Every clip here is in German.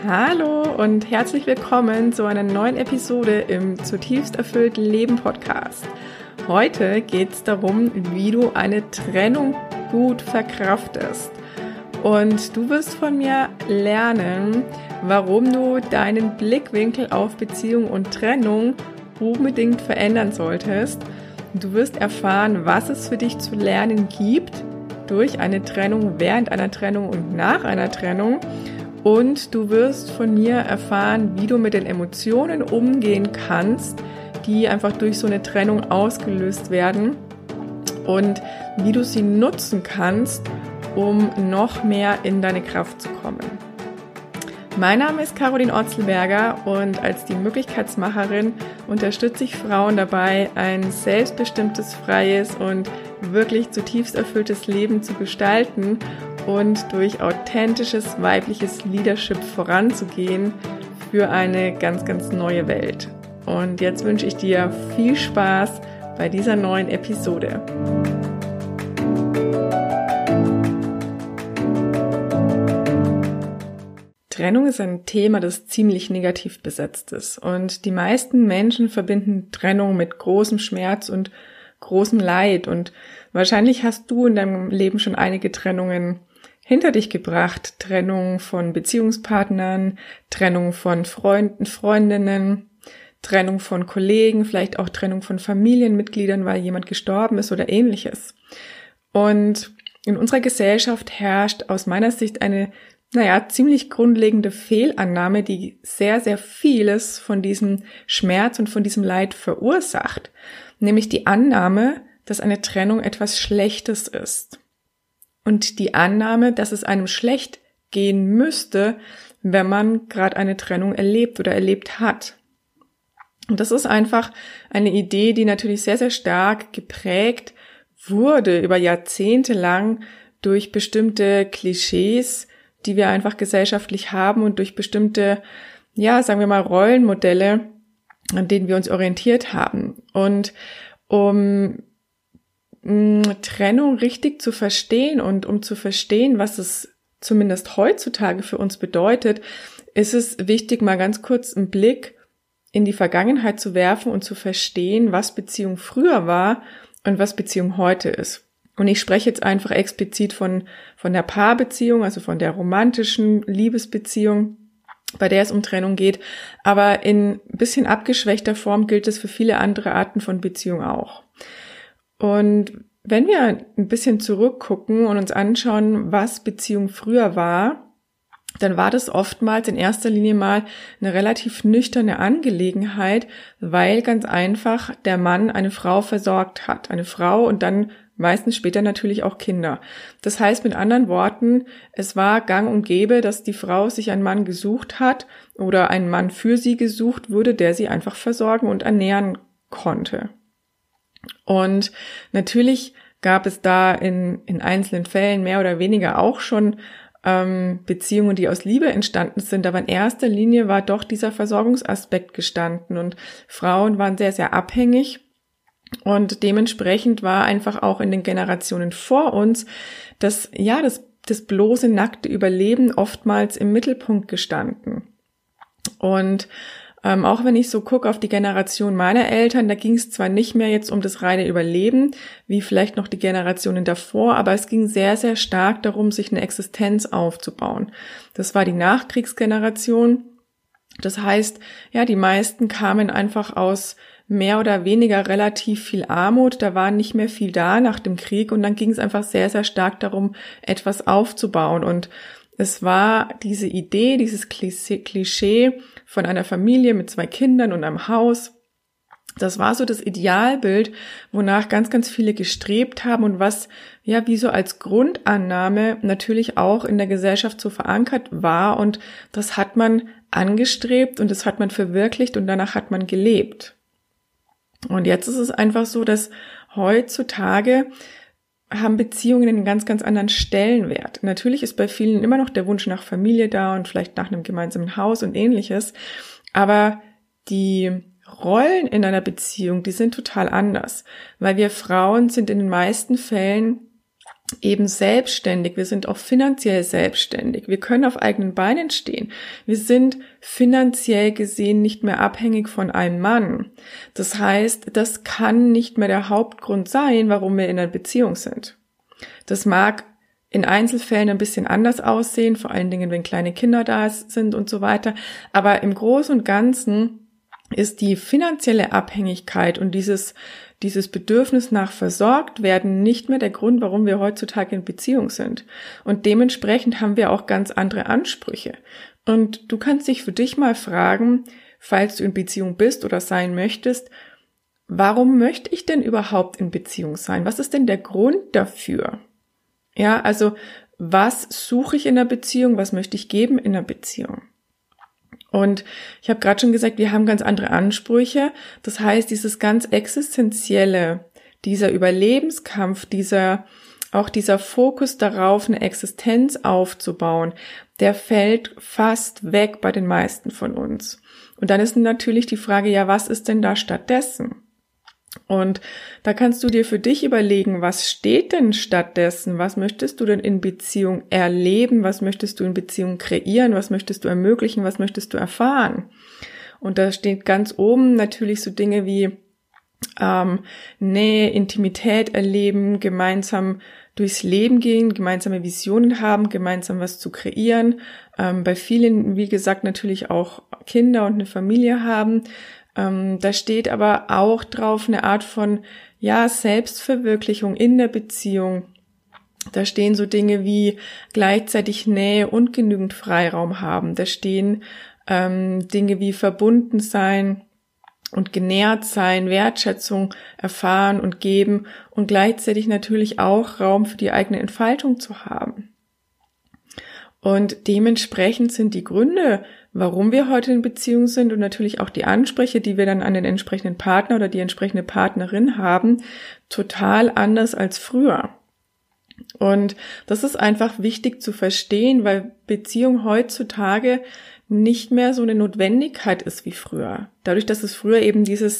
Hallo und herzlich willkommen zu einer neuen Episode im Zutiefst erfüllt Leben Podcast. Heute geht es darum, wie du eine Trennung gut verkraftest. Und du wirst von mir lernen, warum du deinen Blickwinkel auf Beziehung und Trennung unbedingt verändern solltest. Du wirst erfahren, was es für dich zu lernen gibt durch eine Trennung, während einer Trennung und nach einer Trennung. Und du wirst von mir erfahren, wie du mit den Emotionen umgehen kannst, die einfach durch so eine Trennung ausgelöst werden und wie du sie nutzen kannst, um noch mehr in deine Kraft zu kommen. Mein Name ist Caroline Otzelberger und als die Möglichkeitsmacherin unterstütze ich Frauen dabei, ein selbstbestimmtes, freies und wirklich zutiefst erfülltes Leben zu gestalten und durch authentisches weibliches Leadership voranzugehen für eine ganz, ganz neue Welt. Und jetzt wünsche ich dir viel Spaß bei dieser neuen Episode. Trennung ist ein Thema, das ziemlich negativ besetzt ist. Und die meisten Menschen verbinden Trennung mit großem Schmerz und großem Leid. Und wahrscheinlich hast du in deinem Leben schon einige Trennungen hinter dich gebracht. Trennung von Beziehungspartnern, Trennung von Freunden, Freundinnen, Trennung von Kollegen, vielleicht auch Trennung von Familienmitgliedern, weil jemand gestorben ist oder ähnliches. Und in unserer Gesellschaft herrscht aus meiner Sicht eine ziemlich grundlegende Fehlannahme, die sehr, sehr vieles von diesem Schmerz und von diesem Leid verursacht. Nämlich die Annahme, dass eine Trennung etwas Schlechtes ist. Und die Annahme, dass es einem schlecht gehen müsste, wenn man gerade eine Trennung erlebt oder erlebt hat. Und das ist einfach eine Idee, die natürlich sehr, sehr stark geprägt wurde über Jahrzehnte lang durch bestimmte Klischees, die wir einfach gesellschaftlich haben und durch bestimmte, sagen wir mal, Rollenmodelle, an denen wir uns orientiert haben. Und um Trennung richtig zu verstehen und um zu verstehen, was es zumindest heutzutage für uns bedeutet, ist es wichtig, mal ganz kurz einen Blick in die Vergangenheit zu werfen und zu verstehen, was Beziehung früher war und was Beziehung heute ist. Und ich spreche jetzt einfach explizit von der Paarbeziehung, also von der romantischen Liebesbeziehung, bei der es um Trennung geht. Aber in ein bisschen abgeschwächter Form gilt es für viele andere Arten von Beziehung auch. Und wenn wir ein bisschen zurückgucken und uns anschauen, was Beziehung früher war, dann war das oftmals in erster Linie mal eine relativ nüchterne Angelegenheit, weil ganz einfach der Mann eine Frau versorgt hat. Eine Frau und dann meistens später natürlich auch Kinder. Das heißt mit anderen Worten, es war gang und gäbe, dass die Frau sich einen Mann gesucht hat oder einen Mann für sie gesucht wurde, der sie einfach versorgen und ernähren konnte. Und natürlich gab es da in einzelnen Fällen mehr oder weniger auch schon Beziehungen, die aus Liebe entstanden sind, aber in erster Linie war doch dieser Versorgungsaspekt gestanden und Frauen waren sehr, sehr abhängig und dementsprechend war einfach auch in den Generationen vor uns das bloße nackte Überleben oftmals im Mittelpunkt gestanden. Und auch wenn ich so gucke auf die Generation meiner Eltern, da ging es zwar nicht mehr jetzt um das reine Überleben, wie vielleicht noch die Generationen davor, aber es ging sehr, sehr stark darum, sich eine Existenz aufzubauen. Das war die Nachkriegsgeneration. Das heißt, die meisten kamen einfach aus mehr oder weniger relativ viel Armut. Da war nicht mehr viel da nach dem Krieg und dann ging es einfach sehr, sehr stark darum, etwas aufzubauen. Und es war diese Idee, dieses Klischee von einer Familie mit 2 Kindern und einem Haus. Das war so das Idealbild, wonach ganz, ganz viele gestrebt haben und was wie so als Grundannahme natürlich auch in der Gesellschaft so verankert war. Und das hat man angestrebt und das hat man verwirklicht und danach hat man gelebt. Und jetzt ist es einfach so, dass heutzutage haben Beziehungen einen ganz, ganz anderen Stellenwert. Natürlich ist bei vielen immer noch der Wunsch nach Familie da und vielleicht nach einem gemeinsamen Haus und ähnliches, aber die Rollen in einer Beziehung, die sind total anders, weil wir Frauen sind in den meisten Fällen eben selbstständig, wir sind auch finanziell selbstständig, wir können auf eigenen Beinen stehen, wir sind finanziell gesehen nicht mehr abhängig von einem Mann. Das heißt, das kann nicht mehr der Hauptgrund sein, warum wir in einer Beziehung sind. Das mag in Einzelfällen ein bisschen anders aussehen, vor allen Dingen, wenn kleine Kinder da sind und so weiter, aber im Großen und Ganzen ist die finanzielle Abhängigkeit und dieses Bedürfnis nach versorgt werden nicht mehr der Grund, warum wir heutzutage in Beziehung sind. Und dementsprechend haben wir auch ganz andere Ansprüche. Und du kannst dich für dich mal fragen, falls du in Beziehung bist oder sein möchtest, warum möchte ich denn überhaupt in Beziehung sein? Was ist denn der Grund dafür? Ja, also was suche ich in einer Beziehung? Was möchte ich geben in einer Beziehung? Und ich habe gerade schon gesagt, wir haben ganz andere Ansprüche. Das heißt, dieses ganz Existenzielle, dieser Überlebenskampf, dieser Fokus darauf, eine Existenz aufzubauen, der fällt fast weg bei den meisten von uns. Und dann ist natürlich die Frage, ja, was ist denn da stattdessen? Und da kannst du dir für dich überlegen, was steht denn stattdessen? Was möchtest du denn in Beziehung erleben? Was möchtest du in Beziehung kreieren? Was möchtest du ermöglichen? Was möchtest du erfahren? Und da steht ganz oben natürlich so Dinge wie Nähe, Intimität erleben, gemeinsam durchs Leben gehen, gemeinsame Visionen haben, gemeinsam was zu kreieren. Bei vielen, wie gesagt, natürlich auch Kinder und eine Familie haben. Da steht aber auch drauf eine Art von, ja, Selbstverwirklichung in der Beziehung. Da stehen so Dinge wie gleichzeitig Nähe und genügend Freiraum haben. Da stehen Dinge wie verbunden sein und genährt sein, Wertschätzung erfahren und geben und gleichzeitig natürlich auch Raum für die eigene Entfaltung zu haben. Und dementsprechend sind die Gründe, warum wir heute in Beziehung sind und natürlich auch die Ansprüche, die wir dann an den entsprechenden Partner oder die entsprechende Partnerin haben, total anders als früher. Und das ist einfach wichtig zu verstehen, weil Beziehung heutzutage nicht mehr so eine Notwendigkeit ist wie früher. Dadurch, dass es früher eben diese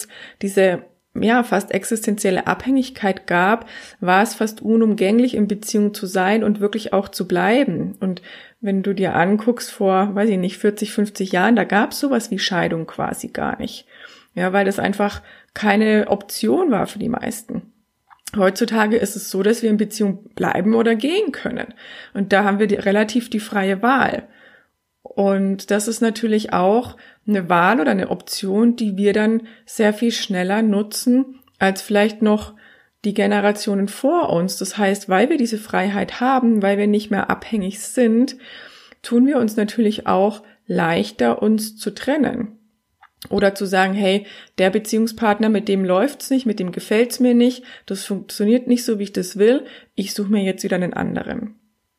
fast existenzielle Abhängigkeit gab, war es fast unumgänglich, in Beziehung zu sein und wirklich auch zu bleiben. Und wenn du dir anguckst, vor, 40, 50 Jahren, da gab es sowas wie Scheidung quasi gar nicht. Ja, weil das einfach keine Option war für die meisten. Heutzutage ist es so, dass wir in Beziehung bleiben oder gehen können. Und da haben wir relativ die freie Wahl. Und das ist natürlich auch eine Wahl oder eine Option, die wir dann sehr viel schneller nutzen als vielleicht noch die Generationen vor uns. Das heißt, weil wir diese Freiheit haben, weil wir nicht mehr abhängig sind, tun wir uns natürlich auch leichter, uns zu trennen. Oder zu sagen, hey, der Beziehungspartner, mit dem läuft's nicht, mit dem gefällt's mir nicht, das funktioniert nicht so, wie ich das will, ich suche mir jetzt wieder einen anderen.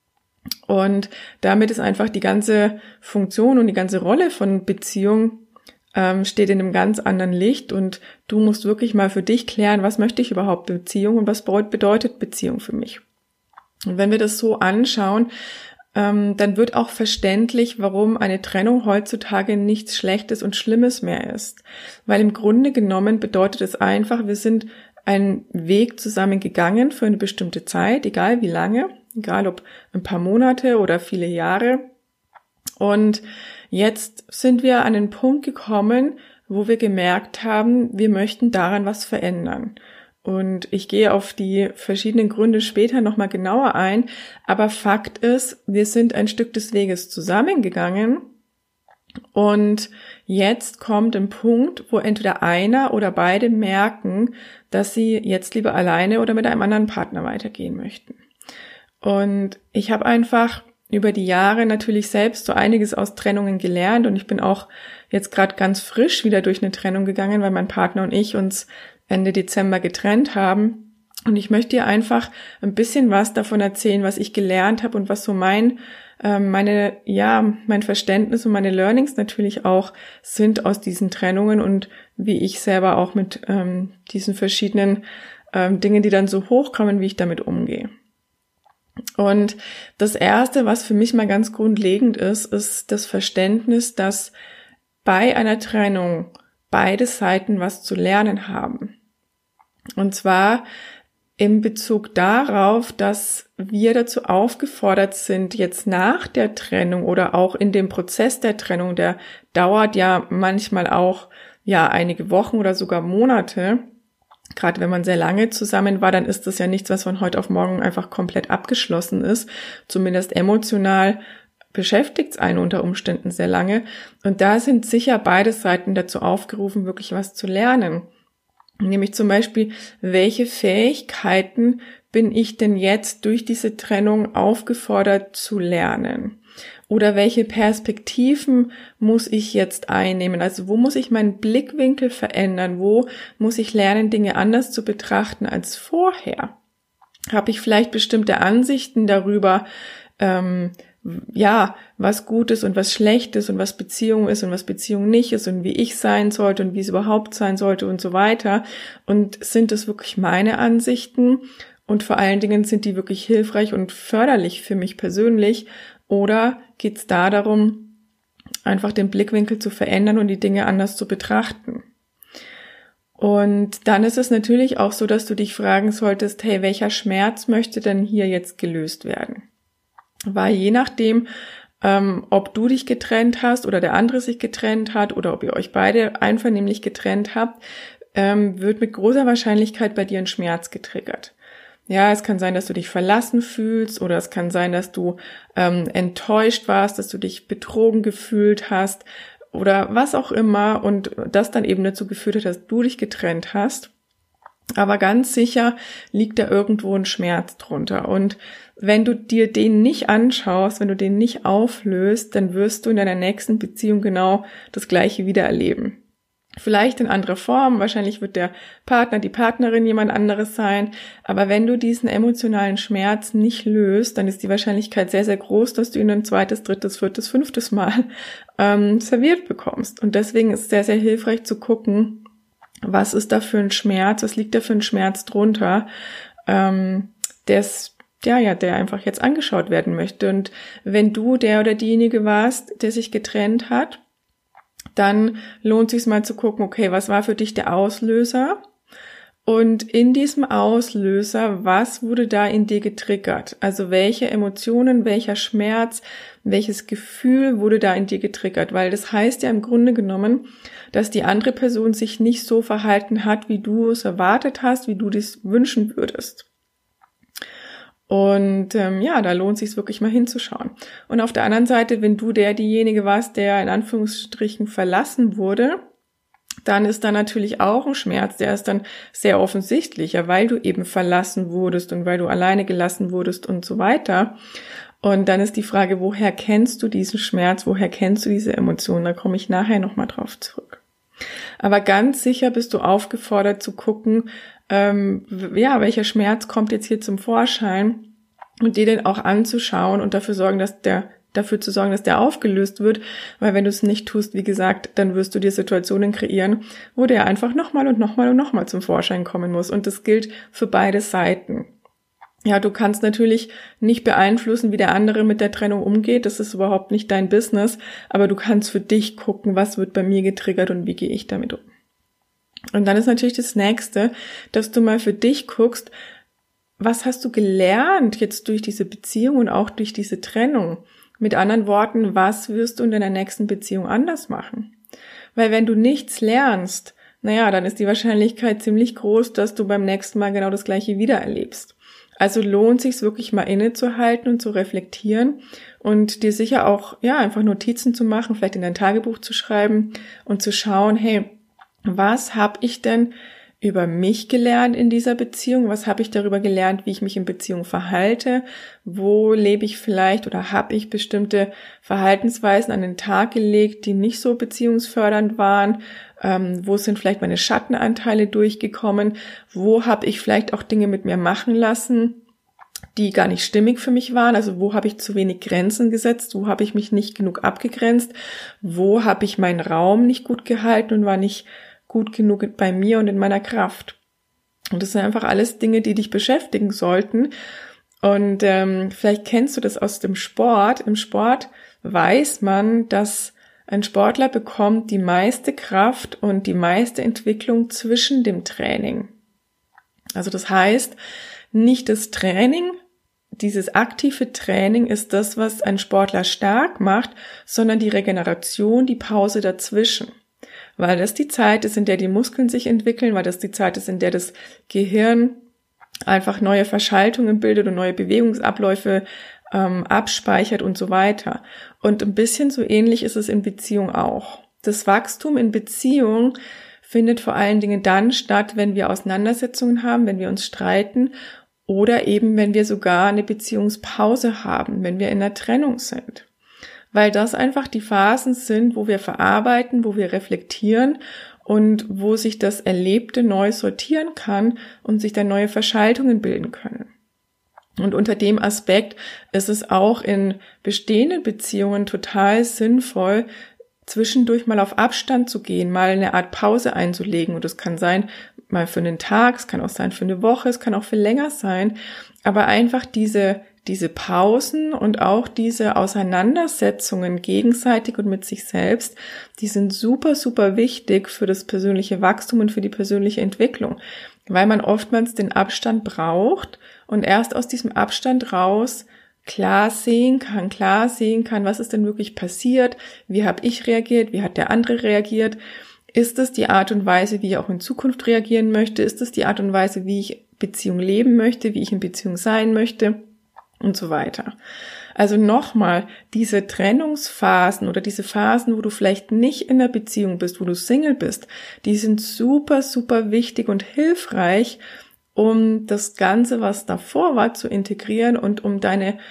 Und damit ist einfach die ganze Funktion und die ganze Rolle von Beziehung steht in einem ganz anderen Licht und du musst wirklich mal für dich klären, was möchte ich überhaupt Beziehung und was bedeutet Beziehung für mich. Und wenn wir das so anschauen, dann wird auch verständlich, warum eine Trennung heutzutage nichts Schlechtes und Schlimmes mehr ist. Weil im Grunde genommen bedeutet es einfach, wir sind einen Weg zusammen gegangen für eine bestimmte Zeit, egal wie lange, egal ob ein paar Monate oder viele Jahre. Und jetzt sind wir an den Punkt gekommen, wo wir gemerkt haben, wir möchten daran was verändern. Und ich gehe auf die verschiedenen Gründe später nochmal genauer ein. Aber Fakt ist, wir sind ein Stück des Weges zusammengegangen. Und jetzt kommt ein Punkt, wo entweder einer oder beide merken, dass sie jetzt lieber alleine oder mit einem anderen Partner weitergehen möchten. Und ich habe einfach über die Jahre natürlich selbst so einiges aus Trennungen gelernt und ich bin auch jetzt gerade ganz frisch wieder durch eine Trennung gegangen, weil mein Partner und ich uns Ende Dezember getrennt haben. Und ich möchte dir einfach ein bisschen was davon erzählen, was ich gelernt habe und was so mein Verständnis und meine Learnings natürlich auch sind aus diesen Trennungen und wie ich selber auch mit diesen verschiedenen Dingen, die dann so hochkommen, wie ich damit umgehe. Und das Erste, was für mich mal ganz grundlegend ist das Verständnis, dass bei einer Trennung beide Seiten was zu lernen haben. Und zwar in Bezug darauf, dass wir dazu aufgefordert sind, jetzt nach der Trennung oder auch in dem Prozess der Trennung, der dauert ja manchmal auch einige Wochen oder sogar Monate. Gerade wenn man sehr lange zusammen war, dann ist das ja nichts, was von heute auf morgen einfach komplett abgeschlossen ist. Zumindest emotional beschäftigt es einen unter Umständen sehr lange. Und da sind sicher beide Seiten dazu aufgerufen, wirklich was zu lernen. Nämlich zum Beispiel, welche Fähigkeiten bin ich denn jetzt durch diese Trennung aufgefordert zu lernen? Oder welche Perspektiven muss ich jetzt einnehmen? Also wo muss ich meinen Blickwinkel verändern? Wo muss ich lernen, Dinge anders zu betrachten als vorher? Habe ich vielleicht bestimmte Ansichten darüber, was gut ist und was schlecht ist und was Beziehung ist und was Beziehung nicht ist und wie ich sein sollte und wie es überhaupt sein sollte und so weiter. Und sind es wirklich meine Ansichten? Und vor allen Dingen, sind die wirklich hilfreich und förderlich für mich persönlich? Oder geht es da darum, einfach den Blickwinkel zu verändern und die Dinge anders zu betrachten? Und dann ist es natürlich auch so, dass du dich fragen solltest, hey, welcher Schmerz möchte denn hier jetzt gelöst werden? Weil je nachdem, ob du dich getrennt hast oder der andere sich getrennt hat oder ob ihr euch beide einvernehmlich getrennt habt, wird mit großer Wahrscheinlichkeit bei dir ein Schmerz getriggert. Ja, es kann sein, dass du dich verlassen fühlst oder es kann sein, dass du enttäuscht warst, dass du dich betrogen gefühlt hast oder was auch immer und das dann eben dazu geführt hat, dass du dich getrennt hast. Aber ganz sicher liegt da irgendwo ein Schmerz drunter. Und wenn du dir den nicht anschaust, wenn du den nicht auflöst, dann wirst du in deiner nächsten Beziehung genau das Gleiche wieder erleben. Vielleicht in anderer Form, wahrscheinlich wird der Partner, die Partnerin jemand anderes sein, aber wenn du diesen emotionalen Schmerz nicht löst, dann ist die Wahrscheinlichkeit sehr, sehr groß, dass du ihn ein zweites, drittes, viertes, fünftes Mal serviert bekommst. Und deswegen ist es sehr, sehr hilfreich zu gucken, was ist da für ein Schmerz, was liegt da für ein Schmerz drunter, der einfach jetzt angeschaut werden möchte. Und wenn du der oder diejenige warst, der sich getrennt hat, dann lohnt es sich mal zu gucken, okay, was war für dich der Auslöser? Und in diesem Auslöser, was wurde da in dir getriggert? Also welche Emotionen, welcher Schmerz, welches Gefühl wurde da in dir getriggert? Weil das heißt ja im Grunde genommen, dass die andere Person sich nicht so verhalten hat, wie du es erwartet hast, wie du das wünschen würdest. Und da lohnt es sich wirklich mal hinzuschauen. Und auf der anderen Seite, wenn du diejenige warst, der in Anführungsstrichen verlassen wurde, dann ist da natürlich auch ein Schmerz, der ist dann sehr offensichtlicher, weil du eben verlassen wurdest und weil du alleine gelassen wurdest und so weiter. Und dann ist die Frage, woher kennst du diesen Schmerz, woher kennst du diese Emotionen? Da komme ich nachher nochmal drauf zurück. Aber ganz sicher bist du aufgefordert zu gucken, welcher Schmerz kommt jetzt hier zum Vorschein und dir den auch anzuschauen und dafür zu sorgen, dass der aufgelöst wird, weil wenn du es nicht tust, wie gesagt, dann wirst du dir Situationen kreieren, wo der einfach nochmal und nochmal und nochmal zum Vorschein kommen muss. Und das gilt für beide Seiten. Ja, du kannst natürlich nicht beeinflussen, wie der andere mit der Trennung umgeht. Das ist überhaupt nicht dein Business. Aber du kannst für dich gucken, was wird bei mir getriggert und wie gehe ich damit um. Und dann ist natürlich das Nächste, dass du mal für dich guckst, was hast du gelernt jetzt durch diese Beziehung und auch durch diese Trennung? Mit anderen Worten, was wirst du in deiner nächsten Beziehung anders machen? Weil wenn du nichts lernst, dann ist die Wahrscheinlichkeit ziemlich groß, dass du beim nächsten Mal genau das Gleiche wieder erlebst. Also lohnt sich's wirklich mal innezuhalten und zu reflektieren und dir sicher auch, einfach Notizen zu machen, vielleicht in dein Tagebuch zu schreiben und zu schauen, hey, was habe ich denn über mich gelernt in dieser Beziehung? Was habe ich darüber gelernt, wie ich mich in Beziehung verhalte? Wo lebe ich vielleicht oder habe ich bestimmte Verhaltensweisen an den Tag gelegt, die nicht so beziehungsfördernd waren? Wo sind vielleicht meine Schattenanteile durchgekommen? Wo habe ich vielleicht auch Dinge mit mir machen lassen, die gar nicht stimmig für mich waren? Also wo habe ich zu wenig Grenzen gesetzt? Wo habe ich mich nicht genug abgegrenzt? Wo habe ich meinen Raum nicht gut gehalten und war nicht gut genug bei mir und in meiner Kraft? Und das sind einfach alles Dinge, die dich beschäftigen sollten. Und vielleicht kennst du das aus dem Sport. Im Sport weiß man, dass ein Sportler bekommt die meiste Kraft und die meiste Entwicklung zwischen dem Training. Also das heißt, nicht das Training, dieses aktive Training ist das, was einen Sportler stark macht, sondern die Regeneration, die Pause dazwischen. Weil das die Zeit ist, in der die Muskeln sich entwickeln, weil das die Zeit ist, in der das Gehirn einfach neue Verschaltungen bildet und neue Bewegungsabläufe abspeichert und so weiter. Und ein bisschen so ähnlich ist es in Beziehung auch. Das Wachstum in Beziehung findet vor allen Dingen dann statt, wenn wir Auseinandersetzungen haben, wenn wir uns streiten oder eben, wenn wir sogar eine Beziehungspause haben, wenn wir in einer Trennung sind. Weil das einfach die Phasen sind, wo wir verarbeiten, wo wir reflektieren und wo sich das Erlebte neu sortieren kann und sich dann neue Verschaltungen bilden können. Und unter dem Aspekt ist es auch in bestehenden Beziehungen total sinnvoll, zwischendurch mal auf Abstand zu gehen, mal eine Art Pause einzulegen. Und es kann sein, mal für einen Tag, es kann auch sein für eine Woche, es kann auch für länger sein. Aber einfach diese Pausen und auch diese Auseinandersetzungen gegenseitig und mit sich selbst, die sind super, super wichtig für das persönliche Wachstum und für die persönliche Entwicklung, weil man oftmals den Abstand braucht und erst aus diesem Abstand raus klar sehen kann, was ist denn wirklich passiert, wie habe ich reagiert, wie hat der andere reagiert, ist es die Art und Weise, wie ich auch in Zukunft reagieren möchte, ist es die Art und Weise, wie ich Beziehung leben möchte, wie ich in Beziehung sein möchte und so weiter. Also nochmal, diese Trennungsphasen oder diese Phasen, wo du vielleicht nicht in der Beziehung bist, wo du Single bist, die sind super, super wichtig und hilfreich, um das Ganze, was davor war, zu integrieren und um deinen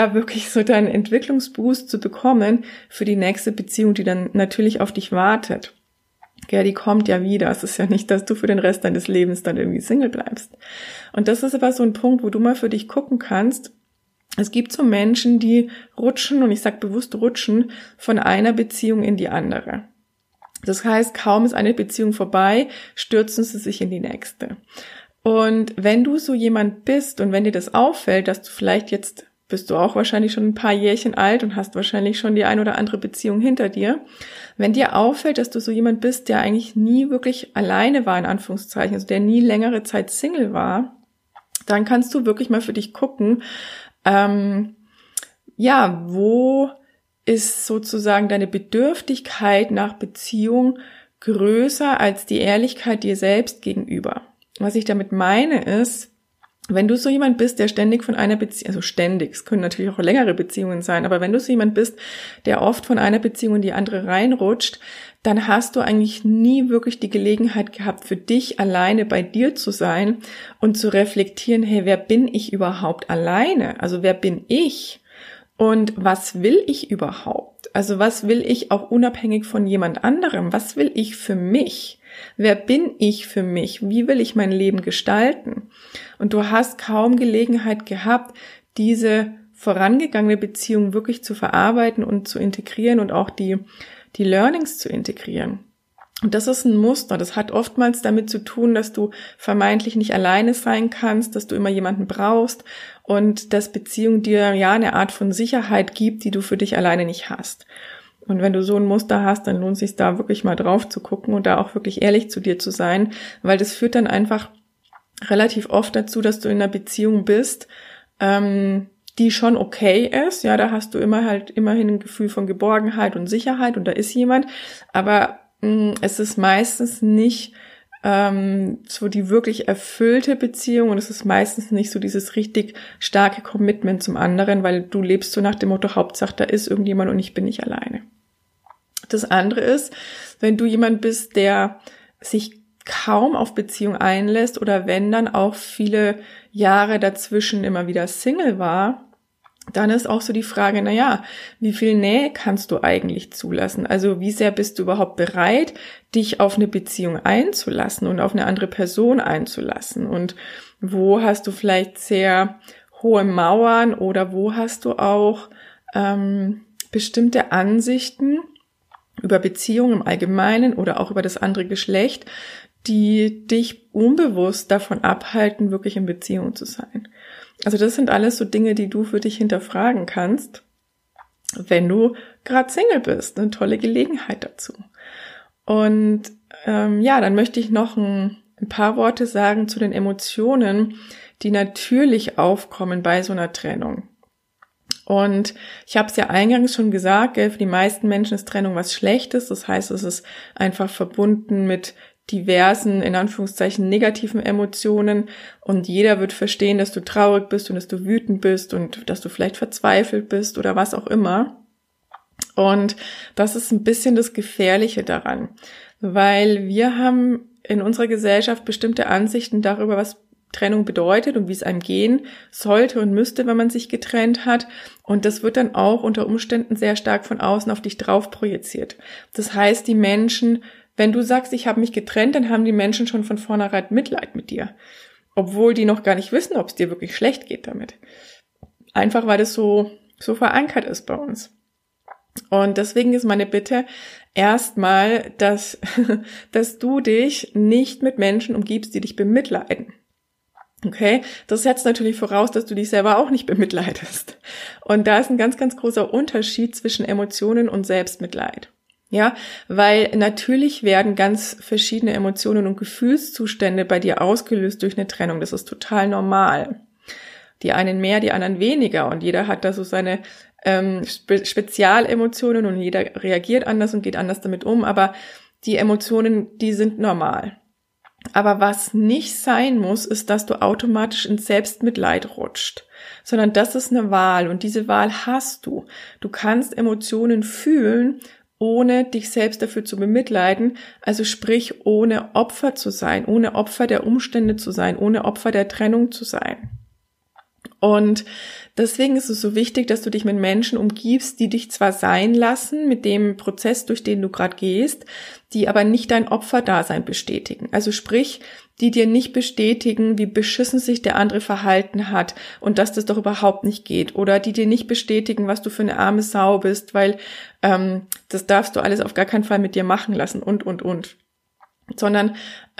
Entwicklungsboost zu bekommen für die nächste Beziehung, die dann natürlich auf dich wartet. Ja, die kommt ja wieder. Es ist ja nicht, dass du für den Rest deines Lebens dann irgendwie Single bleibst. Und das ist aber so ein Punkt, wo du mal für dich gucken kannst. Es gibt so Menschen, die rutschen, und ich sage bewusst rutschen, von einer Beziehung in die andere. Das heißt, kaum ist eine Beziehung vorbei, stürzen sie sich in die nächste. Und wenn du so jemand bist und wenn dir das auffällt, dass du vielleicht jetzt, bist du auch wahrscheinlich schon ein paar Jährchen alt und hast wahrscheinlich schon die ein oder andere Beziehung hinter dir, wenn dir auffällt, dass du so jemand bist, der eigentlich nie wirklich alleine war, in Anführungszeichen, also der nie längere Zeit Single war, dann kannst du wirklich mal für dich gucken, wo ist sozusagen deine Bedürftigkeit nach Beziehung größer als die Ehrlichkeit dir selbst gegenüber. Was ich damit meine ist, wenn du so jemand bist, der ständig von einer Beziehung, also ständig, es können natürlich auch längere Beziehungen sein, aber wenn du so jemand bist, der oft von einer Beziehung in die andere reinrutscht, dann hast du eigentlich nie wirklich die Gelegenheit gehabt, für dich alleine bei dir zu sein und zu reflektieren, hey, wer bin ich überhaupt alleine? Also wer bin ich? Und was will ich überhaupt? Also was will ich auch unabhängig von jemand anderem? Was will ich für mich? Wer bin ich für mich? Wie will ich mein Leben gestalten? Und du hast kaum Gelegenheit gehabt, diese vorangegangene Beziehung wirklich zu verarbeiten und zu integrieren und auch die Learnings zu integrieren. Und das ist ein Muster. Das hat oftmals damit zu tun, dass du vermeintlich nicht alleine sein kannst, dass du immer jemanden brauchst und dass Beziehung dir ja eine Art von Sicherheit gibt, die du für dich alleine nicht hast. Und wenn du so ein Muster hast, dann lohnt es sich da wirklich mal drauf zu gucken und da auch wirklich ehrlich zu dir zu sein, weil das führt dann einfach relativ oft dazu, dass du in einer Beziehung bist, die schon okay ist. Ja, da hast du immerhin ein Gefühl von Geborgenheit und Sicherheit und da ist jemand, aber es ist meistens nicht so die wirklich erfüllte Beziehung und es ist meistens nicht so dieses richtig starke Commitment zum anderen, weil du lebst so nach dem Motto, Hauptsache da ist irgendjemand und ich bin nicht alleine. Das andere ist, wenn du jemand bist, der sich kaum auf Beziehung einlässt oder wenn dann auch viele Jahre dazwischen immer wieder Single war, dann ist auch so die Frage, wie viel Nähe kannst du eigentlich zulassen? Also wie sehr bist du überhaupt bereit, dich auf eine Beziehung einzulassen und auf eine andere Person einzulassen? Und wo hast du vielleicht sehr hohe Mauern oder wo hast du auch bestimmte Ansichten über Beziehungen im Allgemeinen oder auch über das andere Geschlecht, die dich unbewusst davon abhalten, wirklich in Beziehung zu sein. Also das sind alles so Dinge, die du für dich hinterfragen kannst, wenn du gerade Single bist. Eine tolle Gelegenheit dazu. Und dann möchte ich noch einen ein paar Worte sagen zu den Emotionen, die natürlich aufkommen bei so einer Trennung. Und ich habe es ja eingangs schon gesagt, für die meisten Menschen ist Trennung was Schlechtes. Das heißt, es ist einfach verbunden mit diversen, in Anführungszeichen, negativen Emotionen. Und jeder wird verstehen, dass du traurig bist und dass du wütend bist und dass du vielleicht verzweifelt bist oder was auch immer. Und das ist ein bisschen das Gefährliche daran, weil wir haben in unserer Gesellschaft bestimmte Ansichten darüber, was Trennung bedeutet und wie es einem gehen sollte und müsste, wenn man sich getrennt hat. Und das wird dann auch unter Umständen sehr stark von außen auf dich drauf projiziert. Das heißt, die Menschen, wenn du sagst, ich habe mich getrennt, dann haben die Menschen schon von vornherein Mitleid mit dir, obwohl die noch gar nicht wissen, ob es dir wirklich schlecht geht damit. Einfach, weil das so verankert ist bei uns. Und deswegen ist meine Bitte erstmal, dass du dich nicht mit Menschen umgibst, die dich bemitleiden. Okay, das setzt natürlich voraus, dass du dich selber auch nicht bemitleidest. Und da ist ein ganz, ganz großer Unterschied zwischen Emotionen und Selbstmitleid. Ja, weil natürlich werden ganz verschiedene Emotionen und Gefühlszustände bei dir ausgelöst durch eine Trennung. Das ist total normal. Die einen mehr, die anderen weniger. Und jeder hat da so seine Spezialemotionen und jeder reagiert anders und geht anders damit um. Aber die Emotionen, die sind normal. Aber was nicht sein muss, ist, dass du automatisch ins Selbstmitleid rutscht, sondern das ist eine Wahl und diese Wahl hast du. Du kannst Emotionen fühlen, ohne dich selbst dafür zu bemitleiden, also sprich, ohne Opfer zu sein, ohne Opfer der Umstände zu sein, ohne Opfer der Trennung zu sein. Und deswegen ist es so wichtig, dass du dich mit Menschen umgibst, die dich zwar sein lassen mit dem Prozess, durch den du gerade gehst, die aber nicht dein Opferdasein bestätigen. Also sprich, die dir nicht bestätigen, wie beschissen sich der andere verhalten hat und dass das doch überhaupt nicht geht. Oder die dir nicht bestätigen, was du für eine arme Sau bist, weil das darfst du alles auf gar keinen Fall mit dir machen lassen und. Sondern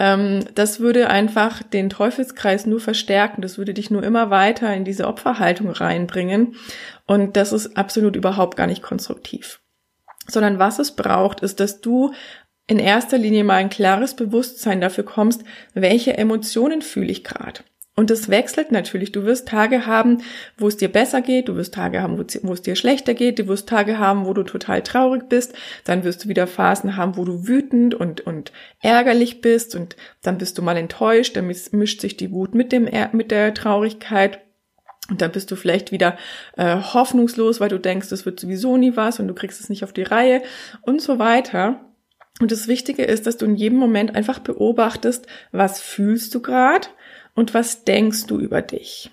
das würde einfach den Teufelskreis nur verstärken, das würde dich nur immer weiter in diese Opferhaltung reinbringen und das ist absolut überhaupt gar nicht konstruktiv. Sondern was es braucht, ist, dass du in erster Linie mal ein klares Bewusstsein dafür kommst, welche Emotionen fühle ich gerade. Und das wechselt natürlich. Du wirst Tage haben, wo es dir besser geht, du wirst Tage haben, wo es dir schlechter geht, du wirst Tage haben, wo du total traurig bist, dann wirst du wieder Phasen haben, wo du wütend und ärgerlich bist und dann bist du mal enttäuscht, dann mischt sich die Wut mit der Traurigkeit und dann bist du vielleicht wieder hoffnungslos, weil du denkst, das wird sowieso nie was und du kriegst es nicht auf die Reihe und so weiter. Und das Wichtige ist, dass du in jedem Moment einfach beobachtest, was fühlst du gerade und was denkst du über dich.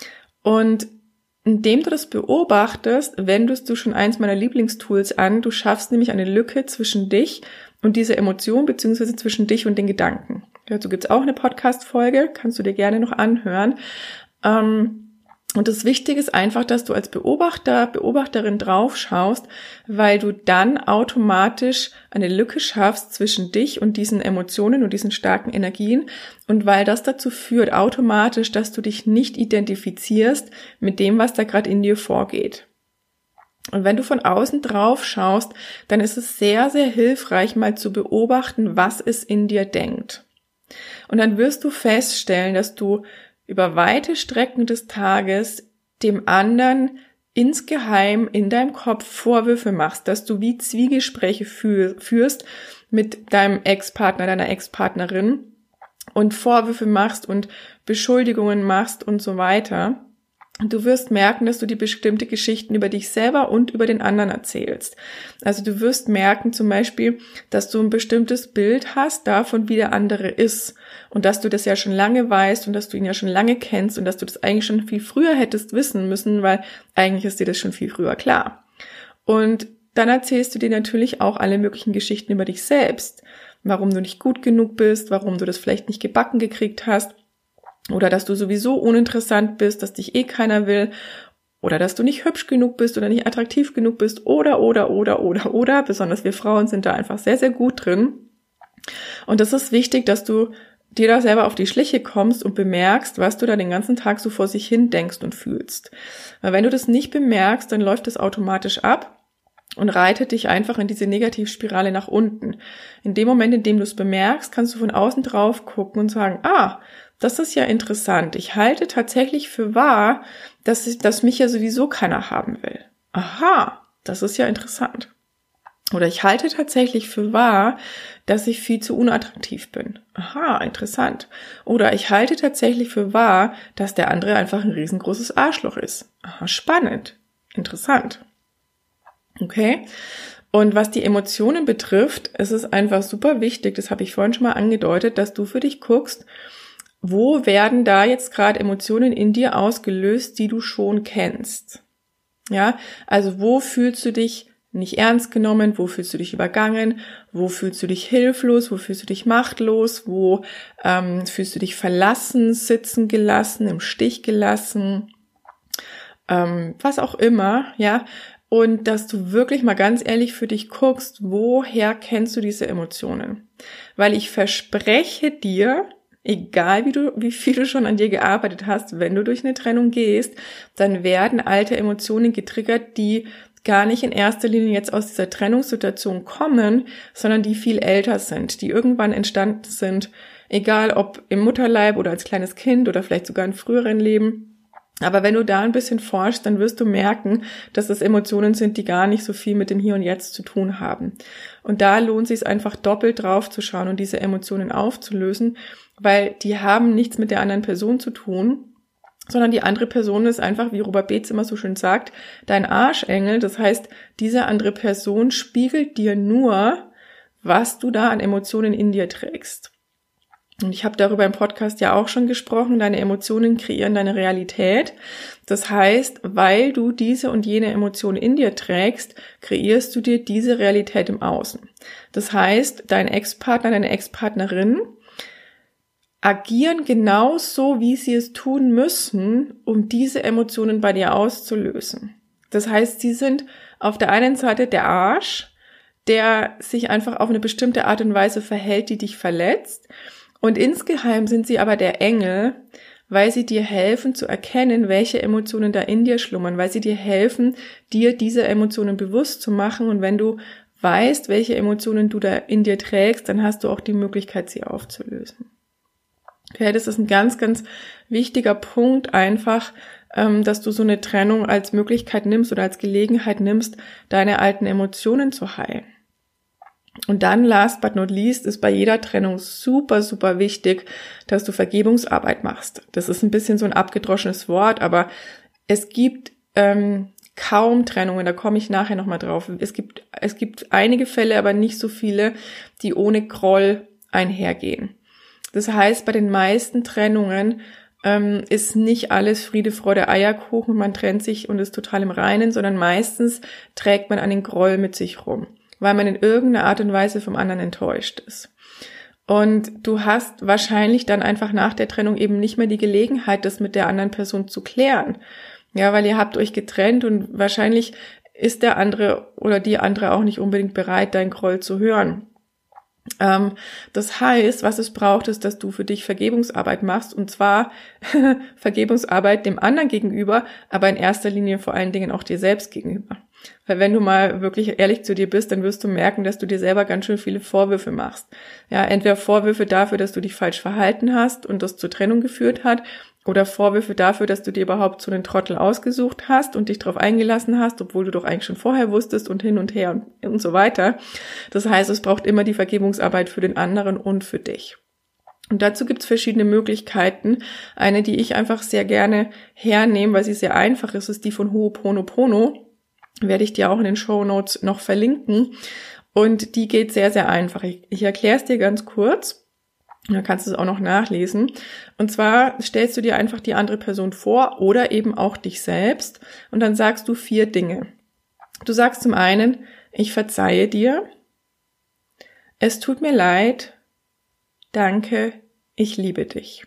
Und indem du das beobachtest, wendest du schon eins meiner Lieblingstools an. Du schaffst nämlich eine Lücke zwischen dich und dieser Emotion, beziehungsweise zwischen dich und den Gedanken. Dazu gibt's auch eine Podcast-Folge, kannst du dir gerne noch anhören. Und das Wichtige ist einfach, dass du als Beobachterin drauf schaust, weil du dann automatisch eine Lücke schaffst zwischen dich und diesen Emotionen und diesen starken Energien und weil das dazu führt automatisch, dass du dich nicht identifizierst mit dem, was da gerade in dir vorgeht. Und wenn du von außen drauf schaust, dann ist es sehr, sehr hilfreich, mal zu beobachten, was es in dir denkt. Und dann wirst du feststellen, dass du über weite Strecken des Tages dem anderen insgeheim in deinem Kopf Vorwürfe machst, dass du wie Zwiegespräche führst mit deinem Ex-Partner, deiner Ex-Partnerin und Vorwürfe machst und Beschuldigungen machst und so weiter. Und du wirst merken, dass du die bestimmte Geschichten über dich selber und über den anderen erzählst. Also du wirst merken zum Beispiel, dass du ein bestimmtes Bild hast davon, wie der andere ist. Und dass du das ja schon lange weißt und dass du ihn ja schon lange kennst und dass du das eigentlich schon viel früher hättest wissen müssen, weil eigentlich ist dir das schon viel früher klar. Und dann erzählst du dir natürlich auch alle möglichen Geschichten über dich selbst. Warum du nicht gut genug bist, warum du das vielleicht nicht gebacken gekriegt hast. Oder dass du sowieso uninteressant bist, dass dich keiner will. Oder dass du nicht hübsch genug bist oder nicht attraktiv genug bist. Oder. Besonders wir Frauen sind da einfach sehr, sehr gut drin. Und das ist wichtig, dass du dir da selber auf die Schliche kommst und bemerkst, was du da den ganzen Tag so vor sich hin denkst und fühlst. Weil wenn du das nicht bemerkst, dann läuft das automatisch ab. und reitet dich einfach in diese Negativspirale nach unten. In dem Moment, in dem du es bemerkst, kannst du von außen drauf gucken und sagen, das ist ja interessant. Ich halte tatsächlich für wahr, dass mich ja sowieso keiner haben will. Aha, das ist ja interessant. Oder ich halte tatsächlich für wahr, dass ich viel zu unattraktiv bin. Aha, interessant. Oder ich halte tatsächlich für wahr, dass der andere einfach ein riesengroßes Arschloch ist. Aha, spannend. Interessant. Okay? Und was die Emotionen betrifft, ist es einfach super wichtig, das habe ich vorhin schon mal angedeutet, dass du für dich guckst, wo werden da jetzt gerade Emotionen in dir ausgelöst, die du schon kennst? Ja, also wo fühlst du dich nicht ernst genommen, wo fühlst du dich übergangen, wo fühlst du dich hilflos, wo fühlst du dich machtlos, wo fühlst du dich verlassen, sitzen gelassen, im Stich gelassen, was auch immer, ja, und dass du wirklich mal ganz ehrlich für dich guckst, woher kennst du diese Emotionen? Weil ich verspreche dir, egal wie viel du schon an dir gearbeitet hast, wenn du durch eine Trennung gehst, dann werden alte Emotionen getriggert, die gar nicht in erster Linie jetzt aus dieser Trennungssituation kommen, sondern die viel älter sind, die irgendwann entstanden sind, egal ob im Mutterleib oder als kleines Kind oder vielleicht sogar in früheren Leben. Aber wenn du da ein bisschen forschst, dann wirst du merken, dass es Emotionen sind, die gar nicht so viel mit dem Hier und Jetzt zu tun haben. Und da lohnt es sich einfach doppelt drauf zu schauen und diese Emotionen aufzulösen, weil die haben nichts mit der anderen Person zu tun, sondern die andere Person ist einfach, wie Robert Beetz immer so schön sagt, dein Arschengel. Das heißt, diese andere Person spiegelt dir nur, was du da an Emotionen in dir trägst. Und ich habe darüber im Podcast ja auch schon gesprochen, deine Emotionen kreieren deine Realität. Das heißt, weil du diese und jene Emotion in dir trägst, kreierst du dir diese Realität im Außen. Das heißt, dein Ex-Partner, deine Ex-Partnerin agieren genauso, wie sie es tun müssen, um diese Emotionen bei dir auszulösen. Das heißt, sie sind auf der einen Seite der Arsch, der sich einfach auf eine bestimmte Art und Weise verhält, die dich verletzt. Und insgeheim sind sie aber der Engel, weil sie dir helfen zu erkennen, welche Emotionen da in dir schlummern, weil sie dir helfen, dir diese Emotionen bewusst zu machen. Und wenn du weißt, welche Emotionen du da in dir trägst, dann hast du auch die Möglichkeit, sie aufzulösen. Okay, das ist ein ganz, ganz wichtiger Punkt einfach, dass du so eine Trennung als Möglichkeit nimmst oder als Gelegenheit nimmst, deine alten Emotionen zu heilen. Und dann, last but not least, ist bei jeder Trennung super, super wichtig, dass du Vergebungsarbeit machst. Das ist ein bisschen so ein abgedroschenes Wort, aber es gibt kaum Trennungen, da komme ich nachher nochmal drauf. Es gibt einige Fälle, aber nicht so viele, die ohne Groll einhergehen. Das heißt, bei den meisten Trennungen ist nicht alles Friede, Freude, Eierkuchen, man trennt sich und ist total im Reinen, sondern meistens trägt man einen Groll mit sich rum, weil man in irgendeiner Art und Weise vom anderen enttäuscht ist. Und du hast wahrscheinlich dann einfach nach der Trennung eben nicht mehr die Gelegenheit, das mit der anderen Person zu klären. Ja, weil ihr habt euch getrennt und wahrscheinlich ist der andere oder die andere auch nicht unbedingt bereit, deinen Groll zu hören. Das heißt, was es braucht, ist, dass du für dich Vergebungsarbeit machst, und zwar Vergebungsarbeit dem anderen gegenüber, aber in erster Linie vor allen Dingen auch dir selbst gegenüber. Weil wenn du mal wirklich ehrlich zu dir bist, dann wirst du merken, dass du dir selber ganz schön viele Vorwürfe machst. Ja, entweder Vorwürfe dafür, dass du dich falsch verhalten hast und das zur Trennung geführt hat, oder Vorwürfe dafür, dass du dir überhaupt so einen Trottel ausgesucht hast und dich darauf eingelassen hast, obwohl du doch eigentlich schon vorher wusstest und hin und her und so weiter. Das heißt, es braucht immer die Vergebungsarbeit für den anderen und für dich. Und dazu gibt's verschiedene Möglichkeiten. Eine, die ich einfach sehr gerne hernehme, weil sie sehr einfach ist, ist die von Ho'oponopono. Werde ich dir auch in den Shownotes noch verlinken. Und die geht sehr, sehr einfach. Ich erkläre es dir ganz kurz. Da kannst du es auch noch nachlesen. Und zwar stellst du dir einfach die andere Person vor oder eben auch dich selbst und dann sagst du 4 Dinge. Du sagst zum einen, ich verzeihe dir, es tut mir leid, danke, ich liebe dich.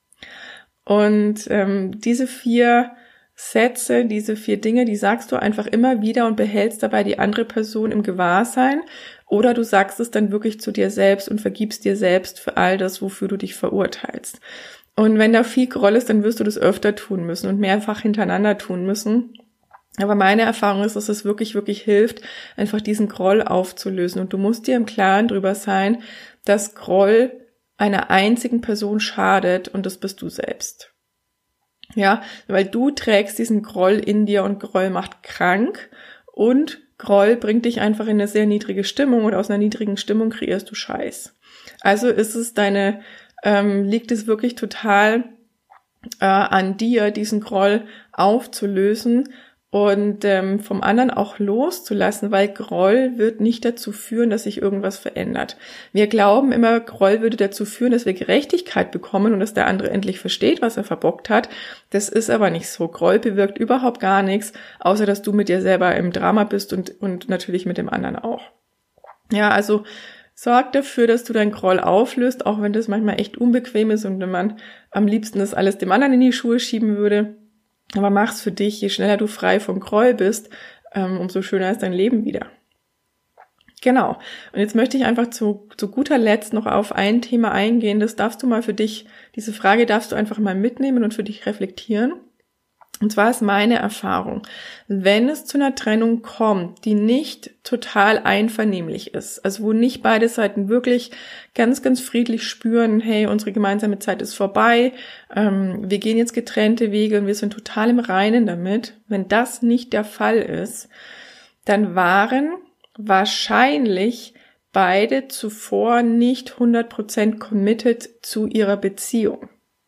Und diese 4 Sätze, diese 4 Dinge, die sagst du einfach immer wieder und behältst dabei die andere Person im Gewahrsein. Oder du sagst es dann wirklich zu dir selbst und vergibst dir selbst für all das, wofür du dich verurteilst. Und wenn da viel Groll ist, dann wirst du das öfter tun müssen und mehrfach hintereinander tun müssen. Aber meine Erfahrung ist, dass es wirklich, wirklich hilft, einfach diesen Groll aufzulösen. Und du musst dir im Klaren drüber sein, dass Groll einer einzigen Person schadet und das bist du selbst. Ja, weil du trägst diesen Groll in dir und Groll macht krank und Groll bringt dich einfach in eine sehr niedrige Stimmung und aus einer niedrigen Stimmung kreierst du Scheiß. Also ist es liegt es wirklich total an dir, diesen Groll aufzulösen und vom anderen auch loszulassen, weil Groll wird nicht dazu führen, dass sich irgendwas verändert. Wir glauben immer, Groll würde dazu führen, dass wir Gerechtigkeit bekommen und dass der andere endlich versteht, was er verbockt hat. Das ist aber nicht so. Groll bewirkt überhaupt gar nichts, außer dass du mit dir selber im Drama bist und natürlich mit dem anderen auch. Ja, also sorg dafür, dass du deinen Groll auflöst, auch wenn das manchmal echt unbequem ist und wenn man am liebsten das alles dem anderen in die Schuhe schieben würde. Aber mach's für dich, je schneller du frei vom Groll bist, umso schöner ist dein Leben wieder. Genau. Und jetzt möchte ich einfach zu guter Letzt noch auf ein Thema eingehen. Das darfst du mal für dich, diese Frage darfst du einfach mal mitnehmen und für dich reflektieren. Und zwar ist meine Erfahrung, wenn es zu einer Trennung kommt, die nicht total einvernehmlich ist, also wo nicht beide Seiten wirklich ganz, ganz friedlich spüren, hey, unsere gemeinsame Zeit ist vorbei, wir gehen jetzt getrennte Wege und wir sind total im Reinen damit, wenn das nicht der Fall ist, dann waren wahrscheinlich beide zuvor nicht 100% committed zu ihrer Beziehung.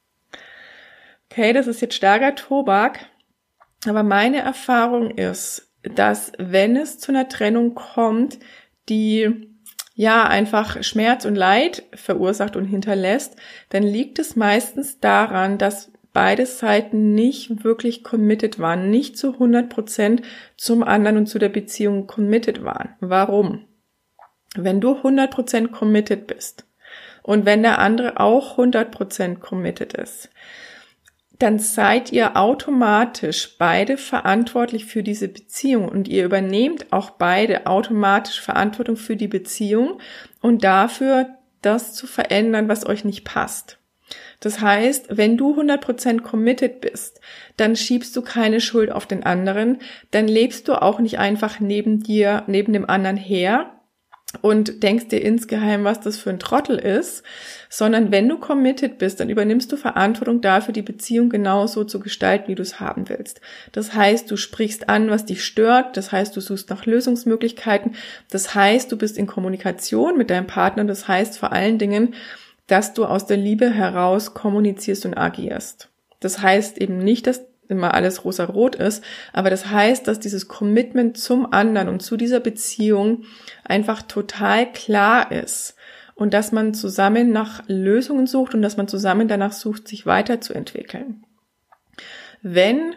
Okay, das ist jetzt starker Tobak, aber meine Erfahrung ist, dass wenn es zu einer Trennung kommt, die ja einfach Schmerz und Leid verursacht und hinterlässt, dann liegt es meistens daran, dass beide Seiten nicht wirklich committed waren, nicht zu 100% zum anderen und zu der Beziehung committed waren. Warum? Wenn du 100% committed bist und wenn der andere auch 100% committed ist, dann seid ihr automatisch beide verantwortlich für diese Beziehung und ihr übernehmt auch beide automatisch Verantwortung für die Beziehung und dafür, das zu verändern, was euch nicht passt. Das heißt, wenn du 100% committed bist, dann schiebst du keine Schuld auf den anderen, dann lebst du auch nicht einfach neben dem anderen her und denkst dir insgeheim, was das für ein Trottel ist, sondern wenn du committed bist, dann übernimmst du Verantwortung dafür, die Beziehung genauso zu gestalten, wie du es haben willst. Das heißt, du sprichst an, was dich stört, das heißt, du suchst nach Lösungsmöglichkeiten, das heißt, du bist in Kommunikation mit deinem Partner, das heißt vor allen Dingen, dass du aus der Liebe heraus kommunizierst und agierst. Das heißt eben nicht, dass immer alles rosa-rot ist, aber das heißt, dass dieses Commitment zum anderen und zu dieser Beziehung einfach total klar ist und dass man zusammen nach Lösungen sucht und dass man zusammen danach sucht, sich weiterzuentwickeln. Wenn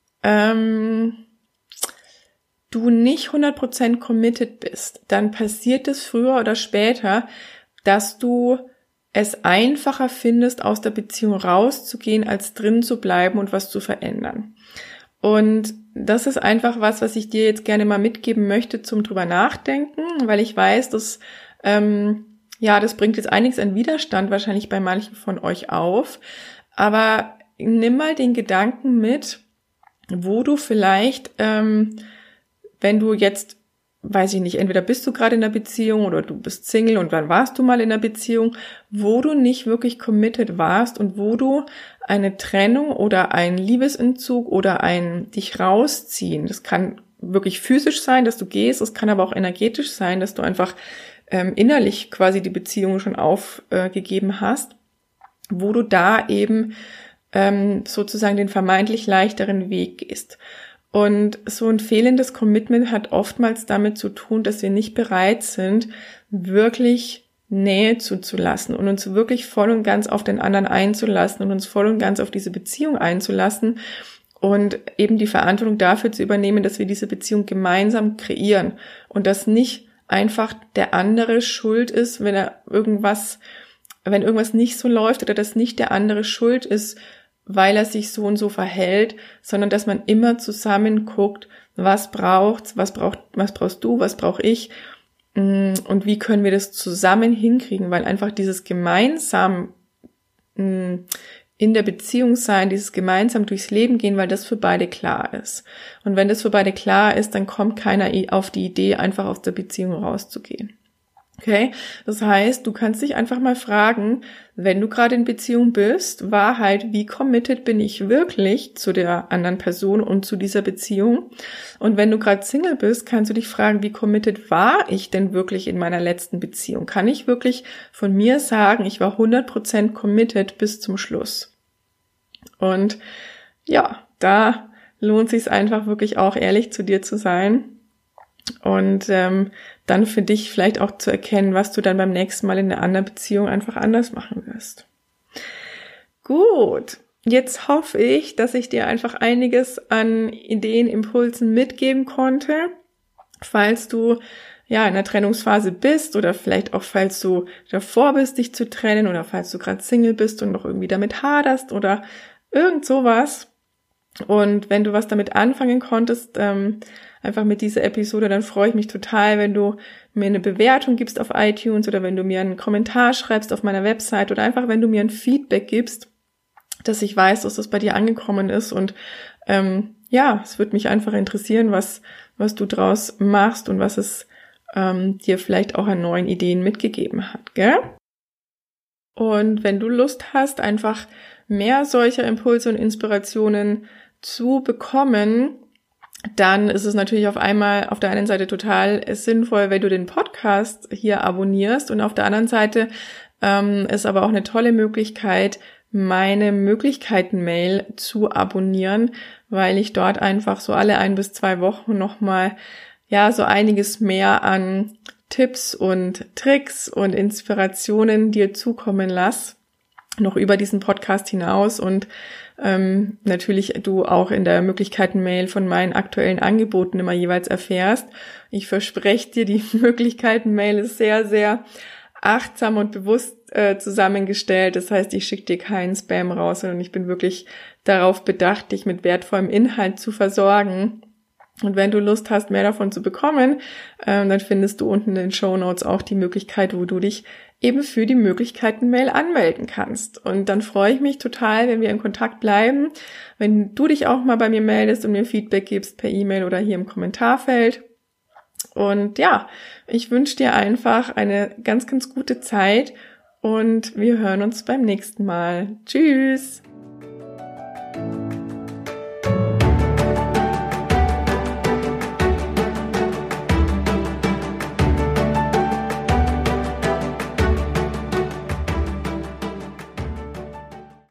du nicht 100% committed bist, dann passiert es früher oder später, dass du es einfacher findest, aus der Beziehung rauszugehen, als drin zu bleiben und was zu verändern. Und das ist einfach was ich dir jetzt gerne mal mitgeben möchte zum drüber nachdenken, weil ich weiß, dass das bringt jetzt einiges an Widerstand wahrscheinlich bei manchen von euch auf. Aber nimm mal den Gedanken mit, wo du vielleicht, wenn du jetzt, weiß ich nicht, entweder bist du gerade in einer Beziehung oder du bist Single und dann warst du mal in einer Beziehung, wo du nicht wirklich committed warst und wo du eine Trennung oder einen Liebesentzug oder ein dich rausziehen, das kann wirklich physisch sein, dass du gehst, es kann aber auch energetisch sein, dass du einfach innerlich quasi die Beziehung schon aufgegeben hast, wo du da eben sozusagen den vermeintlich leichteren Weg gehst. Und so ein fehlendes Commitment hat oftmals damit zu tun, dass wir nicht bereit sind, wirklich Nähe zuzulassen und uns wirklich voll und ganz auf den anderen einzulassen und uns voll und ganz auf diese Beziehung einzulassen und eben die Verantwortung dafür zu übernehmen, dass wir diese Beziehung gemeinsam kreieren und dass nicht einfach der andere schuld ist, wenn irgendwas nicht so läuft oder dass nicht der andere schuld ist, weil er sich so und so verhält, sondern dass man immer zusammen guckt, was braucht's, was brauchst du, was brauche ich und wie können wir das zusammen hinkriegen, weil einfach dieses gemeinsam in der Beziehung sein, dieses gemeinsam durchs Leben gehen, weil das für beide klar ist. Und wenn das für beide klar ist, dann kommt keiner auf die Idee, einfach aus der Beziehung rauszugehen. Okay? Das heißt, du kannst dich einfach mal fragen, wenn du gerade in Beziehung bist, Wahrheit, wie committed bin ich wirklich zu der anderen Person und zu dieser Beziehung? Und wenn du gerade Single bist, kannst du dich fragen, wie committed war ich denn wirklich in meiner letzten Beziehung? Kann ich wirklich von mir sagen, ich war 100% committed bis zum Schluss? Und ja, da lohnt sich es einfach wirklich auch ehrlich zu dir zu sein und dann für dich vielleicht auch zu erkennen, was du dann beim nächsten Mal in einer anderen Beziehung einfach anders machen wirst. Gut, jetzt hoffe ich, dass ich dir einfach einiges an Ideen, Impulsen mitgeben konnte, falls du ja in einer Trennungsphase bist oder vielleicht auch falls du davor bist, dich zu trennen oder falls du gerade Single bist und noch irgendwie damit haderst oder irgend sowas. Und wenn du was damit anfangen konntest, einfach mit dieser Episode, dann freue ich mich total, wenn du mir eine Bewertung gibst auf iTunes oder wenn du mir einen Kommentar schreibst auf meiner Website oder einfach, wenn du mir ein Feedback gibst, dass ich weiß, dass das bei dir angekommen ist. Und ja, es würde mich einfach interessieren, was du draus machst und was es dir vielleicht auch an neuen Ideen mitgegeben hat, gell? Und wenn du Lust hast, einfach mehr solcher Impulse und Inspirationen zu bekommen, dann ist es natürlich auf der einen Seite total sinnvoll, wenn du den Podcast hier abonnierst und auf der anderen Seite ist aber auch eine tolle Möglichkeit, meine Möglichkeiten-Mail zu abonnieren, weil ich dort einfach so alle 1 bis 2 Wochen nochmal so einiges mehr an Tipps und Tricks und Inspirationen dir zukommen lasse, noch über diesen Podcast hinaus und natürlich du auch in der Möglichkeiten-Mail von meinen aktuellen Angeboten immer jeweils erfährst. Ich verspreche dir, die Möglichkeiten-Mail ist sehr, sehr achtsam und bewusst zusammengestellt. Das heißt, ich schicke dir keinen Spam raus, sondern ich bin wirklich darauf bedacht, dich mit wertvollem Inhalt zu versorgen. Und wenn du Lust hast, mehr davon zu bekommen, dann findest du unten in den Shownotes auch die Möglichkeit, wo du dich eben für die Möglichkeiten-Mail anmelden kannst. Und dann freue ich mich total, wenn wir in Kontakt bleiben, wenn du dich auch mal bei mir meldest und mir Feedback gibst per E-Mail oder hier im Kommentarfeld. Und ja, ich wünsche dir einfach eine ganz, ganz gute Zeit und wir hören uns beim nächsten Mal. Tschüss!